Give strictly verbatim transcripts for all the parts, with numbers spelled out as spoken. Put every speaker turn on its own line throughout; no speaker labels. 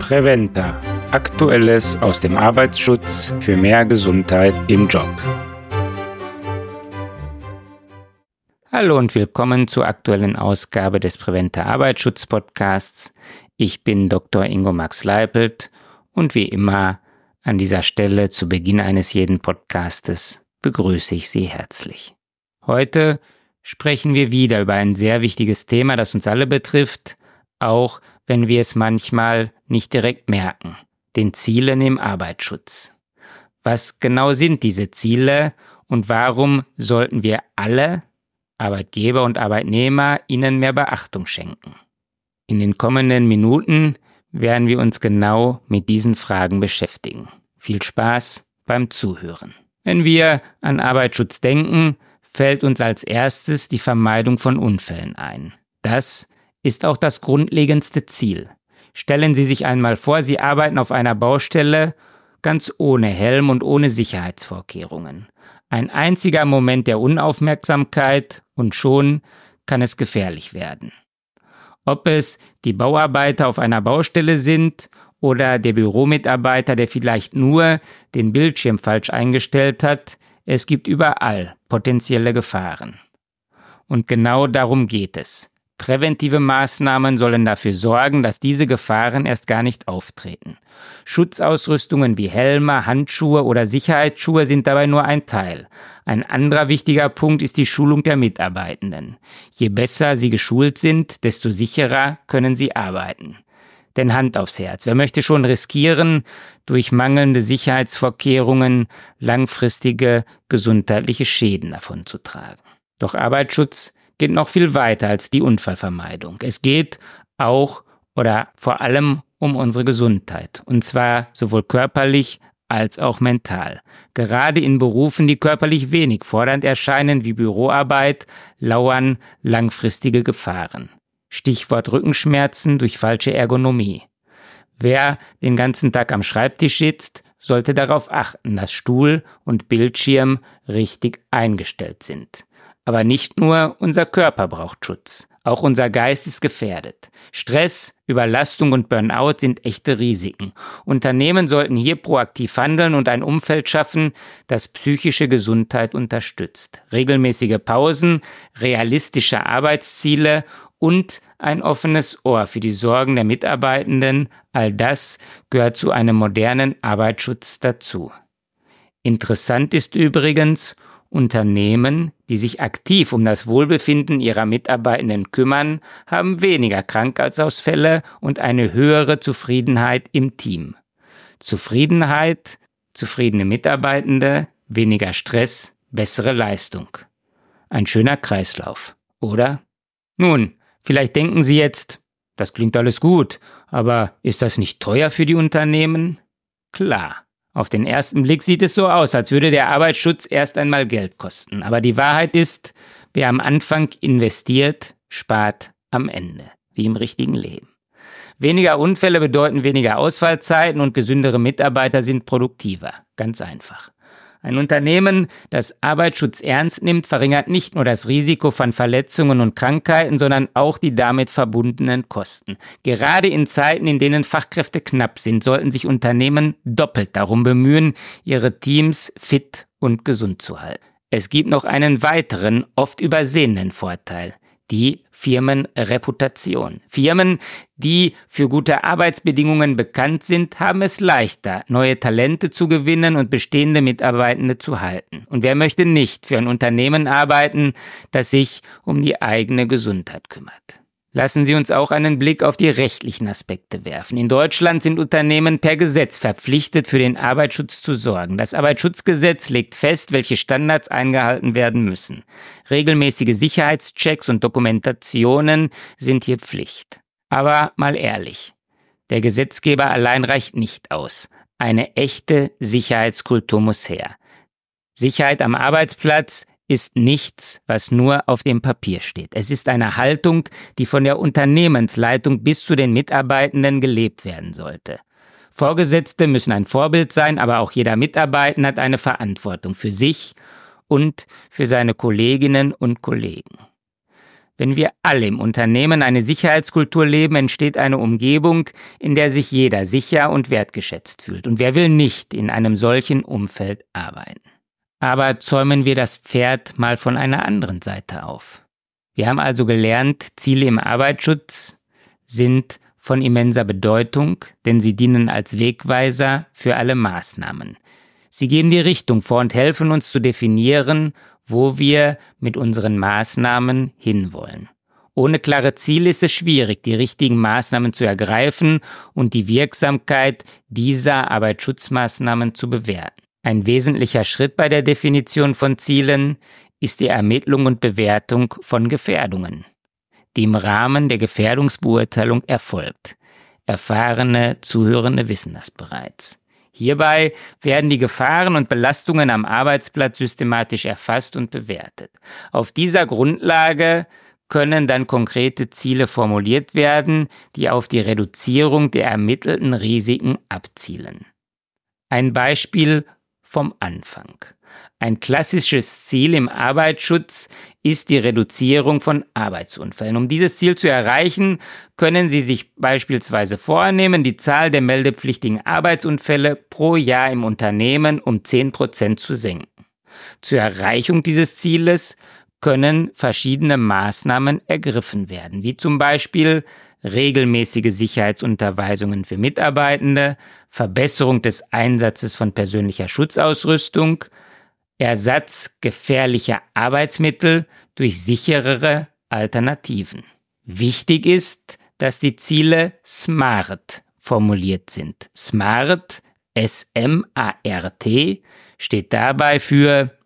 Preventa. Aktuelles aus dem Arbeitsschutz für mehr Gesundheit im Job. Hallo und willkommen zur aktuellen Ausgabe des Preventa Arbeitsschutz Podcasts. Ich bin Doktor Ingo Max Leipelt und wie immer an dieser Stelle zu Beginn eines jeden Podcastes begrüße ich Sie herzlich. Heute sprechen wir wieder über ein sehr wichtiges Thema, das uns alle betrifft, auch wenn wir es manchmal nicht direkt merken, den Zielen im Arbeitsschutz. Was genau sind diese Ziele und warum sollten wir alle, Arbeitgeber und Arbeitnehmer, ihnen mehr Beachtung schenken? In den kommenden Minuten werden wir uns genau mit diesen Fragen beschäftigen. Viel Spaß beim Zuhören. Wenn wir an Arbeitsschutz denken, fällt uns als erstes die Vermeidung von Unfällen ein. Das ist auch das grundlegendste Ziel. Stellen Sie sich einmal vor, Sie arbeiten auf einer Baustelle ganz ohne Helm und ohne Sicherheitsvorkehrungen. Ein einziger Moment der Unaufmerksamkeit und schon kann es gefährlich werden. Ob es die Bauarbeiter auf einer Baustelle sind oder der Büromitarbeiter, der vielleicht nur den Bildschirm falsch eingestellt hat, es gibt überall potenzielle Gefahren. Und genau darum geht es. Präventive Maßnahmen sollen dafür sorgen, dass diese Gefahren erst gar nicht auftreten. Schutzausrüstungen wie Helme, Handschuhe oder Sicherheitsschuhe sind dabei nur ein Teil. Ein anderer wichtiger Punkt ist die Schulung der Mitarbeitenden. Je besser sie geschult sind, desto sicherer können sie arbeiten. Denn Hand aufs Herz, wer möchte schon riskieren, durch mangelnde Sicherheitsvorkehrungen langfristige gesundheitliche Schäden davonzutragen? Doch Arbeitsschutz geht noch viel weiter als die Unfallvermeidung. Es geht auch oder vor allem um unsere Gesundheit, und zwar sowohl körperlich als auch mental. Gerade in Berufen, die körperlich wenig fordernd erscheinen wie Büroarbeit, lauern langfristige Gefahren. Stichwort Rückenschmerzen durch falsche Ergonomie. Wer den ganzen Tag am Schreibtisch sitzt, sollte darauf achten, dass Stuhl und Bildschirm richtig eingestellt sind. Aber nicht nur unser Körper braucht Schutz, auch unser Geist ist gefährdet. Stress, Überlastung und Burnout sind echte Risiken. Unternehmen sollten hier proaktiv handeln und ein Umfeld schaffen, das psychische Gesundheit unterstützt. Regelmäßige Pausen, realistische Arbeitsziele und ein offenes Ohr für die Sorgen der Mitarbeitenden, all das gehört zu einem modernen Arbeitsschutz dazu. Interessant ist übrigens, Unternehmen, die sich aktiv um das Wohlbefinden ihrer Mitarbeitenden kümmern, haben weniger Krankheitsausfälle und eine höhere Zufriedenheit im Team. Zufriedenheit, zufriedene Mitarbeitende, weniger Stress, bessere Leistung. Ein schöner Kreislauf, oder? Nun, vielleicht denken Sie jetzt, das klingt alles gut, aber ist das nicht teuer für die Unternehmen? Klar. Auf den ersten Blick sieht es so aus, als würde der Arbeitsschutz erst einmal Geld kosten. Aber die Wahrheit ist, wer am Anfang investiert, spart am Ende, wie im richtigen Leben. Weniger Unfälle bedeuten weniger Ausfallzeiten und gesündere Mitarbeiter sind produktiver. Ganz einfach. Ein Unternehmen, das Arbeitsschutz ernst nimmt, verringert nicht nur das Risiko von Verletzungen und Krankheiten, sondern auch die damit verbundenen Kosten. Gerade in Zeiten, in denen Fachkräfte knapp sind, sollten sich Unternehmen doppelt darum bemühen, ihre Teams fit und gesund zu halten. Es gibt noch einen weiteren, oft übersehenen Vorteil: die Firmenreputation. Firmen, die für gute Arbeitsbedingungen bekannt sind, haben es leichter, neue Talente zu gewinnen und bestehende Mitarbeitende zu halten. Und wer möchte nicht für ein Unternehmen arbeiten, das sich um die eigene Gesundheit kümmert? Lassen Sie uns auch einen Blick auf die rechtlichen Aspekte werfen. In Deutschland sind Unternehmen per Gesetz verpflichtet, für den Arbeitsschutz zu sorgen. Das Arbeitsschutzgesetz legt fest, welche Standards eingehalten werden müssen. Regelmäßige Sicherheitschecks und Dokumentationen sind hier Pflicht. Aber mal ehrlich, der Gesetzgeber allein reicht nicht aus. Eine echte Sicherheitskultur muss her. Sicherheit am Arbeitsplatz ist nichts, was nur auf dem Papier steht. Es ist eine Haltung, die von der Unternehmensleitung bis zu den Mitarbeitenden gelebt werden sollte. Vorgesetzte müssen ein Vorbild sein, aber auch jeder Mitarbeiter hat eine Verantwortung für sich und für seine Kolleginnen und Kollegen. Wenn wir alle im Unternehmen eine Sicherheitskultur leben, entsteht eine Umgebung, in der sich jeder sicher und wertgeschätzt fühlt. Und wer will nicht in einem solchen Umfeld arbeiten? Aber zäumen wir das Pferd mal von einer anderen Seite auf. Wir haben also gelernt, Ziele im Arbeitsschutz sind von immenser Bedeutung, denn sie dienen als Wegweiser für alle Maßnahmen. Sie geben die Richtung vor und helfen uns zu definieren, wo wir mit unseren Maßnahmen hinwollen. Ohne klare Ziele ist es schwierig, die richtigen Maßnahmen zu ergreifen und die Wirksamkeit dieser Arbeitsschutzmaßnahmen zu bewerten. Ein wesentlicher Schritt bei der Definition von Zielen ist die Ermittlung und Bewertung von Gefährdungen, die im Rahmen der Gefährdungsbeurteilung erfolgt. Erfahrene Zuhörende wissen das bereits. Hierbei werden die Gefahren und Belastungen am Arbeitsplatz systematisch erfasst und bewertet. Auf dieser Grundlage können dann konkrete Ziele formuliert werden, die auf die Reduzierung der ermittelten Risiken abzielen. Ein Beispiel vom Anfang. Ein klassisches Ziel im Arbeitsschutz ist die Reduzierung von Arbeitsunfällen. Um dieses Ziel zu erreichen, können Sie sich beispielsweise vornehmen, die Zahl der meldepflichtigen Arbeitsunfälle pro Jahr im Unternehmen um zehn Prozent zu senken. Zur Erreichung dieses Zieles können verschiedene Maßnahmen ergriffen werden, wie zum Beispiel regelmäßige Sicherheitsunterweisungen für Mitarbeitende, Verbesserung des Einsatzes von persönlicher Schutzausrüstung, Ersatz gefährlicher Arbeitsmittel durch sicherere Alternativen. Wichtig ist, dass die Ziele SMART formuliert sind. SMART, S M A R T, steht dabei für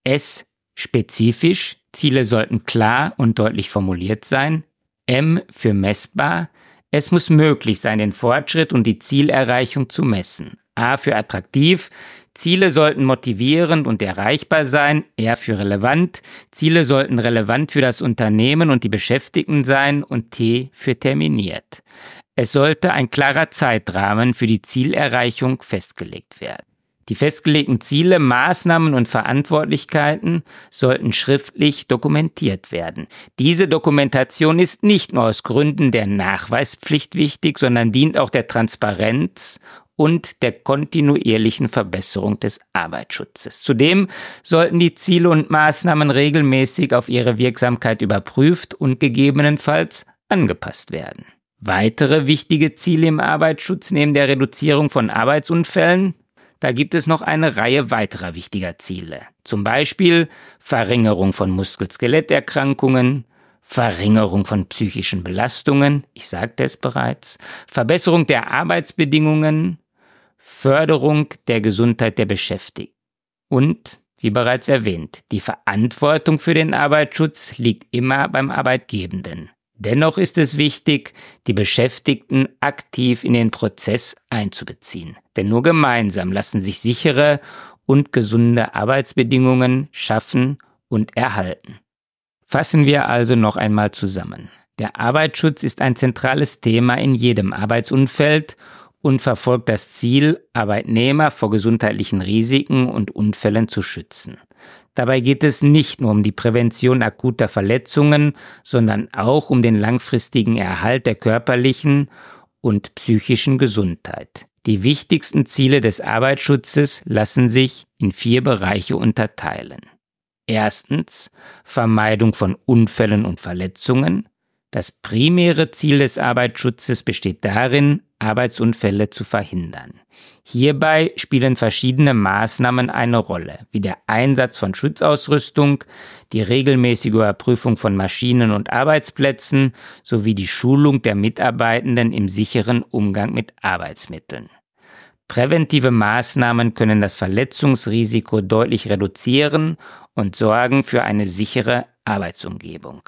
S spezifisch, Ziele sollten klar und deutlich formuliert sein, M für messbar, es muss möglich sein, den Fortschritt und die Zielerreichung zu messen. A für attraktiv, Ziele sollten motivierend und erreichbar sein, R für relevant, Ziele sollten relevant für das Unternehmen und die Beschäftigten sein und T für terminiert. Es sollte ein klarer Zeitrahmen für die Zielerreichung festgelegt werden. Die festgelegten Ziele, Maßnahmen und Verantwortlichkeiten sollten schriftlich dokumentiert werden. Diese Dokumentation ist nicht nur aus Gründen der Nachweispflicht wichtig, sondern dient auch der Transparenz und der kontinuierlichen Verbesserung des Arbeitsschutzes. Zudem sollten die Ziele und Maßnahmen regelmäßig auf ihre Wirksamkeit überprüft und gegebenenfalls angepasst werden. Weitere wichtige Ziele im Arbeitsschutz neben der Reduzierung von Arbeitsunfällen: Da gibt es noch eine Reihe weiterer wichtiger Ziele. Zum Beispiel Verringerung von Muskel-Skeletterkrankungen, Verringerung von psychischen Belastungen, ich sagte es bereits, Verbesserung der Arbeitsbedingungen, Förderung der Gesundheit der Beschäftigten. Und, wie bereits erwähnt, die Verantwortung für den Arbeitsschutz liegt immer beim Arbeitgebenden. Dennoch ist es wichtig, die Beschäftigten aktiv in den Prozess einzubeziehen. Denn nur gemeinsam lassen sich sichere und gesunde Arbeitsbedingungen schaffen und erhalten. Fassen wir also noch einmal zusammen. Der Arbeitsschutz ist ein zentrales Thema in jedem Arbeitsumfeld und verfolgt das Ziel, Arbeitnehmer vor gesundheitlichen Risiken und Unfällen zu schützen. Dabei geht es nicht nur um die Prävention akuter Verletzungen, sondern auch um den langfristigen Erhalt der körperlichen und psychischen Gesundheit. Die wichtigsten Ziele des Arbeitsschutzes lassen sich in vier Bereiche unterteilen. Erstens, Vermeidung von Unfällen und Verletzungen. Das primäre Ziel des Arbeitsschutzes besteht darin, Arbeitsunfälle zu verhindern. Hierbei spielen verschiedene Maßnahmen eine Rolle, wie der Einsatz von Schutzausrüstung, die regelmäßige Überprüfung von Maschinen und Arbeitsplätzen sowie die Schulung der Mitarbeitenden im sicheren Umgang mit Arbeitsmitteln. Präventive Maßnahmen können das Verletzungsrisiko deutlich reduzieren und sorgen für eine sichere Arbeitsumgebung.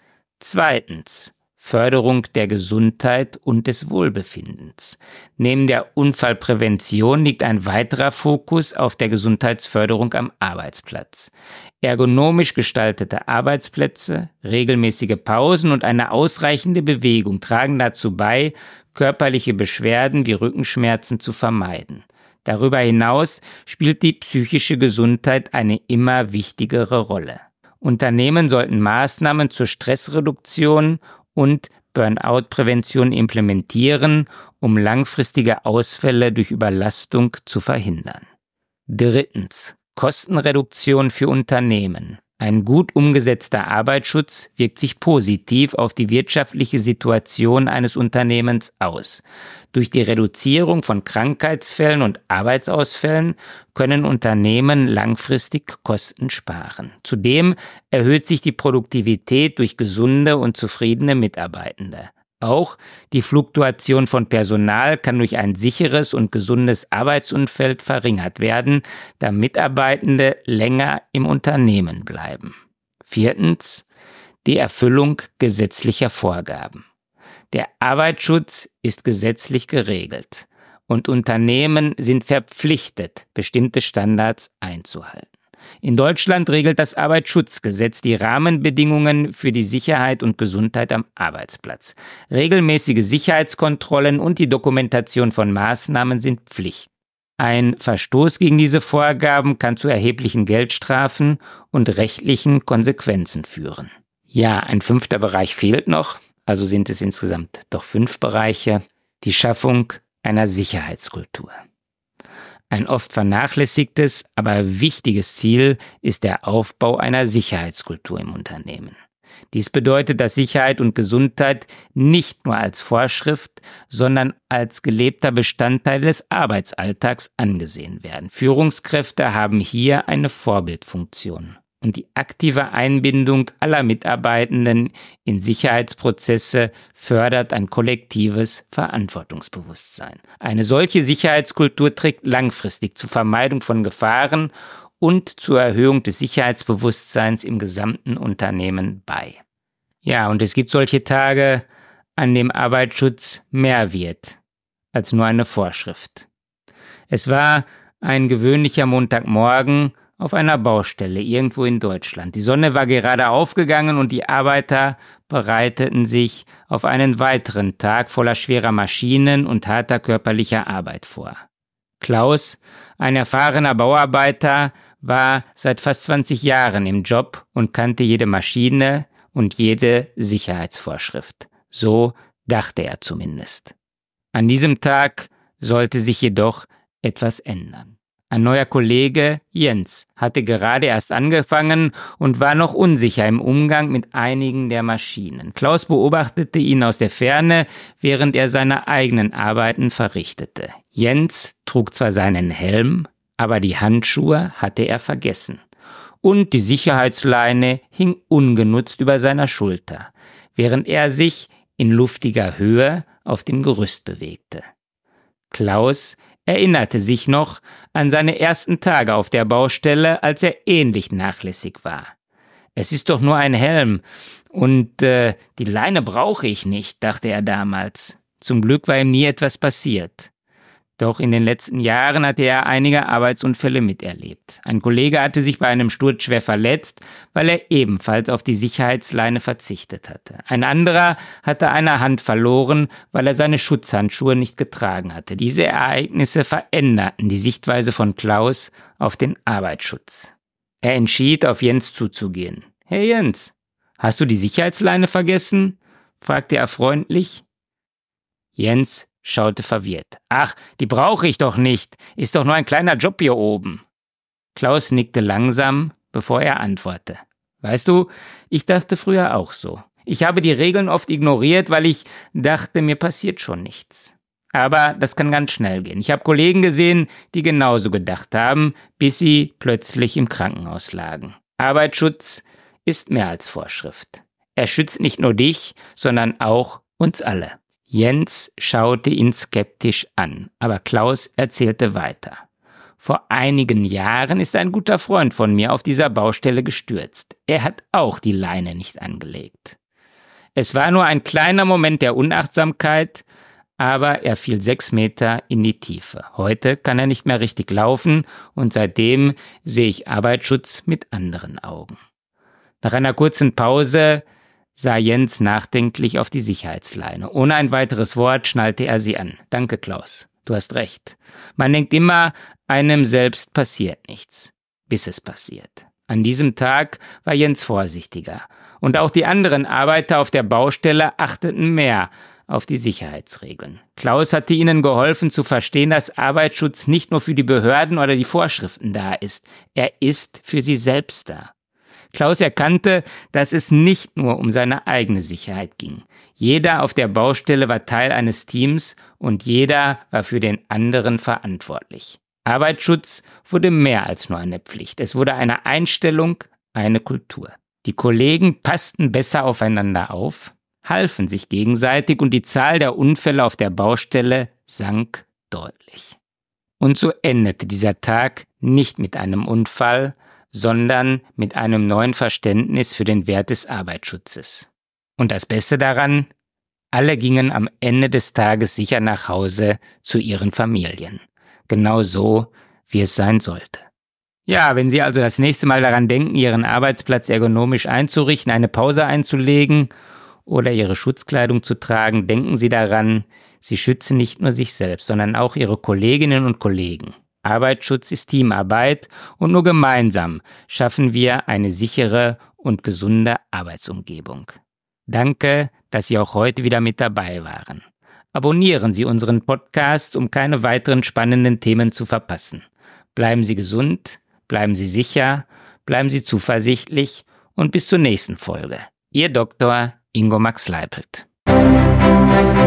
Zweitens, Förderung der Gesundheit und des Wohlbefindens. Neben der Unfallprävention liegt ein weiterer Fokus auf der Gesundheitsförderung am Arbeitsplatz. Ergonomisch gestaltete Arbeitsplätze, regelmäßige Pausen und eine ausreichende Bewegung tragen dazu bei, körperliche Beschwerden wie Rückenschmerzen zu vermeiden. Darüber hinaus spielt die psychische Gesundheit eine immer wichtigere Rolle. Unternehmen sollten Maßnahmen zur Stressreduktion und Burnout-Prävention implementieren, um langfristige Ausfälle durch Überlastung zu verhindern. Drittens. Kostenreduktion für Unternehmen. Ein gut umgesetzter Arbeitsschutz wirkt sich positiv auf die wirtschaftliche Situation eines Unternehmens aus. Durch die Reduzierung von Krankheitsfällen und Arbeitsausfällen können Unternehmen langfristig Kosten sparen. Zudem erhöht sich die Produktivität durch gesunde und zufriedene Mitarbeitende. Auch die Fluktuation von Personal kann durch ein sicheres und gesundes Arbeitsumfeld verringert werden, da Mitarbeitende länger im Unternehmen bleiben. Viertens. Die Erfüllung gesetzlicher Vorgaben. Der Arbeitsschutz ist gesetzlich geregelt und Unternehmen sind verpflichtet, bestimmte Standards einzuhalten. In Deutschland regelt das Arbeitsschutzgesetz die Rahmenbedingungen für die Sicherheit und Gesundheit am Arbeitsplatz. Regelmäßige Sicherheitskontrollen und die Dokumentation von Maßnahmen sind Pflicht. Ein Verstoß gegen diese Vorgaben kann zu erheblichen Geldstrafen und rechtlichen Konsequenzen führen. Ja, ein fünfter Bereich fehlt noch, also sind es insgesamt doch fünf Bereiche. Die Schaffung einer Sicherheitskultur. Ein oft vernachlässigtes, aber wichtiges Ziel ist der Aufbau einer Sicherheitskultur im Unternehmen. Dies bedeutet, dass Sicherheit und Gesundheit nicht nur als Vorschrift, sondern als gelebter Bestandteil des Arbeitsalltags angesehen werden. Führungskräfte haben hier eine Vorbildfunktion. Und die aktive Einbindung aller Mitarbeitenden in Sicherheitsprozesse fördert ein kollektives Verantwortungsbewusstsein. Eine solche Sicherheitskultur trägt langfristig zur Vermeidung von Gefahren und zur Erhöhung des Sicherheitsbewusstseins im gesamten Unternehmen bei. Ja, und es gibt solche Tage, an dem Arbeitsschutz mehr wird als nur eine Vorschrift. Es war ein gewöhnlicher Montagmorgen auf einer Baustelle irgendwo in Deutschland. Die Sonne war gerade aufgegangen und die Arbeiter bereiteten sich auf einen weiteren Tag voller schwerer Maschinen und harter körperlicher Arbeit vor. Klaus, ein erfahrener Bauarbeiter, war seit fast zwanzig Jahren im Job und kannte jede Maschine und jede Sicherheitsvorschrift. So dachte er zumindest. An diesem Tag sollte sich jedoch etwas ändern. Ein neuer Kollege, Jens, hatte gerade erst angefangen und war noch unsicher im Umgang mit einigen der Maschinen. Klaus beobachtete ihn aus der Ferne, während er seine eigenen Arbeiten verrichtete. Jens trug zwar seinen Helm, aber die Handschuhe hatte er vergessen. Und die Sicherheitsleine hing ungenutzt über seiner Schulter, während er sich in luftiger Höhe auf dem Gerüst bewegte. Klaus erinnerte sich noch an seine ersten Tage auf der Baustelle, als er ähnlich nachlässig war. Es ist doch nur ein Helm und äh, die Leine brauche ich nicht, dachte er damals. Zum Glück war ihm nie etwas passiert. Doch in den letzten Jahren hatte er einige Arbeitsunfälle miterlebt. Ein Kollege hatte sich bei einem Sturz schwer verletzt, weil er ebenfalls auf die Sicherheitsleine verzichtet hatte. Ein anderer hatte eine Hand verloren, weil er seine Schutzhandschuhe nicht getragen hatte. Diese Ereignisse veränderten die Sichtweise von Klaus auf den Arbeitsschutz. Er entschied, auf Jens zuzugehen. »Hey Jens, hast du die Sicherheitsleine vergessen?« fragte er freundlich. Jens schaute verwirrt. »Ach, die brauche ich doch nicht. Ist doch nur ein kleiner Job hier oben.« Klaus nickte langsam, bevor er antwortete. »Weißt du, ich dachte früher auch so. Ich habe die Regeln oft ignoriert, weil ich dachte, mir passiert schon nichts. Aber das kann ganz schnell gehen. Ich habe Kollegen gesehen, die genauso gedacht haben, bis sie plötzlich im Krankenhaus lagen. Arbeitsschutz ist mehr als Vorschrift. Er schützt nicht nur dich, sondern auch uns alle.« Jens schaute ihn skeptisch an, aber Klaus erzählte weiter. »Vor einigen Jahren ist ein guter Freund von mir auf dieser Baustelle gestürzt. Er hat auch die Leine nicht angelegt. Es war nur ein kleiner Moment der Unachtsamkeit, aber er fiel sechs Meter in die Tiefe. Heute kann er nicht mehr richtig laufen und seitdem sehe ich Arbeitsschutz mit anderen Augen.« Nach einer kurzen Pause sah Jens nachdenklich auf die Sicherheitsleine. Ohne ein weiteres Wort schnallte er sie an. »Danke, Klaus. Du hast recht. Man denkt immer, einem selbst passiert nichts, bis es passiert. An diesem Tag war Jens vorsichtiger. Und auch die anderen Arbeiter auf der Baustelle achteten mehr auf die Sicherheitsregeln. Klaus hatte ihnen geholfen zu verstehen, dass Arbeitsschutz nicht nur für die Behörden oder die Vorschriften da ist. Er ist für sie selbst da. Klaus erkannte, dass es nicht nur um seine eigene Sicherheit ging. Jeder auf der Baustelle war Teil eines Teams und jeder war für den anderen verantwortlich. Arbeitsschutz wurde mehr als nur eine Pflicht. Es wurde eine Einstellung, eine Kultur. Die Kollegen passten besser aufeinander auf, halfen sich gegenseitig und die Zahl der Unfälle auf der Baustelle sank deutlich. Und so endete dieser Tag nicht mit einem Unfall, sondern mit einem neuen Verständnis für den Wert des Arbeitsschutzes. Und das Beste daran, alle gingen am Ende des Tages sicher nach Hause zu ihren Familien. Genau so, wie es sein sollte. Ja, wenn Sie also das nächste Mal daran denken, Ihren Arbeitsplatz ergonomisch einzurichten, eine Pause einzulegen oder Ihre Schutzkleidung zu tragen, denken Sie daran, Sie schützen nicht nur sich selbst, sondern auch Ihre Kolleginnen und Kollegen. Arbeitsschutz ist Teamarbeit und nur gemeinsam schaffen wir eine sichere und gesunde Arbeitsumgebung. Danke, dass Sie auch heute wieder mit dabei waren. Abonnieren Sie unseren Podcast, um keine weiteren spannenden Themen zu verpassen. Bleiben Sie gesund, bleiben Sie sicher, bleiben Sie zuversichtlich und bis zur nächsten Folge. Ihr Doktor Ingo Max Leipelt.